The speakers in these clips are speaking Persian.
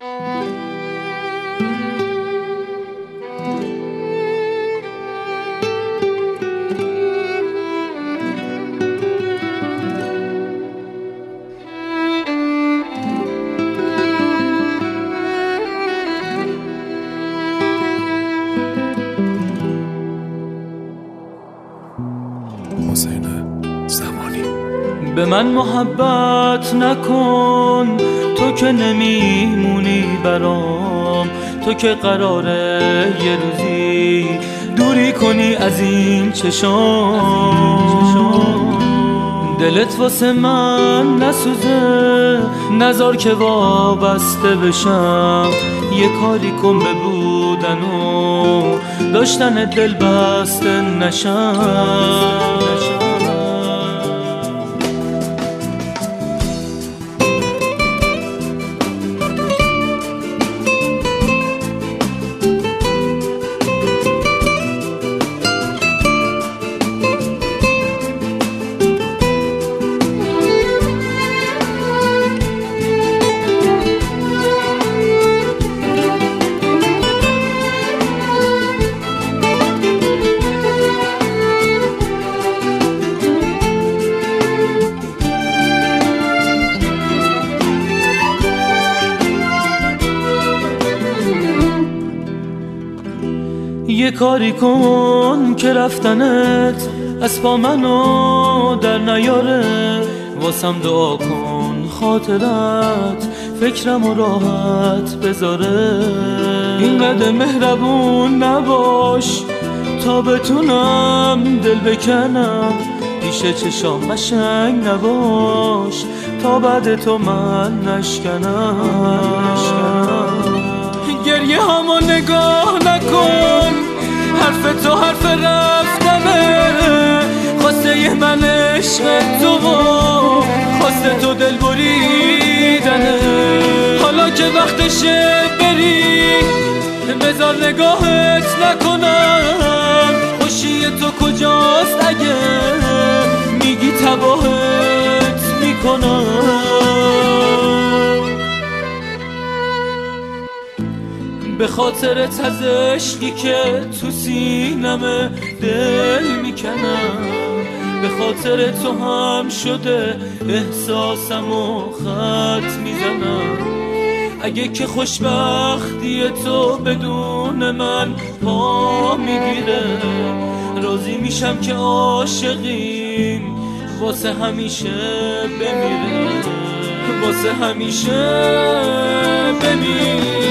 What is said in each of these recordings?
حسین زمانی. به من محبت نکن، تو که نمیمونی برام، تو که قراره یه روزی دوری کنی از این چشام. دلت واسه من نسوزه، نذار که وابسته بشم، یه کاری کن به بودن و داشتن دل بسته نشم. یه کاری کن که رفتنت از پا منو در نیاره، واسم دعا کن خاطرت فکرم راحت بذاره. اینقدر مهربون نباش تا بتونم دل بکنم، پیش چشام قشنگ نباش تا بعد تو من نشکنم. گریه هامو نگاه نکن، حرف تو حرف رفتنه، خواسته من عشق تو خواسته تو دل بریدنه. حالا که وقتشه بری، بذار نگاهت نکنم، خوشی تو کجاست اگه میگی تباهت میکنم. به خاطرت از عشقی که تو سینمه دل میکنم، به خاطر تو هم شده احساسم و خط میزنم. اگه که خوشبختی تو بدون من پا میگیره، راضی میشم که عاشقیم واسه همیشه بمیره، واسه همیشه بمیره.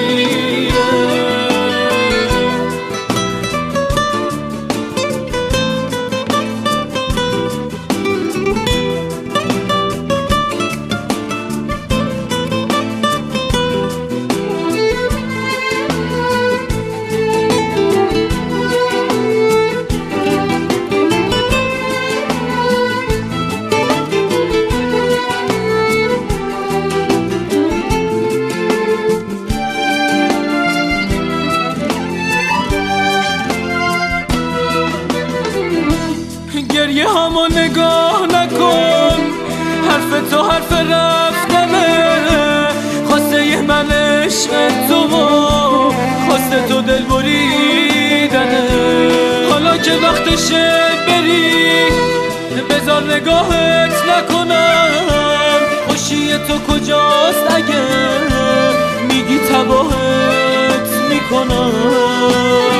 گریه هامو نگاه نکن، حرف تو حرف رفتنه، خواسته من عشق تو خواسته تو دل بریدنه. حالا که وقتشه بری، بذار نگاهت نکنم، خوشی تو کجاست اگه میگی تباهت میکنم.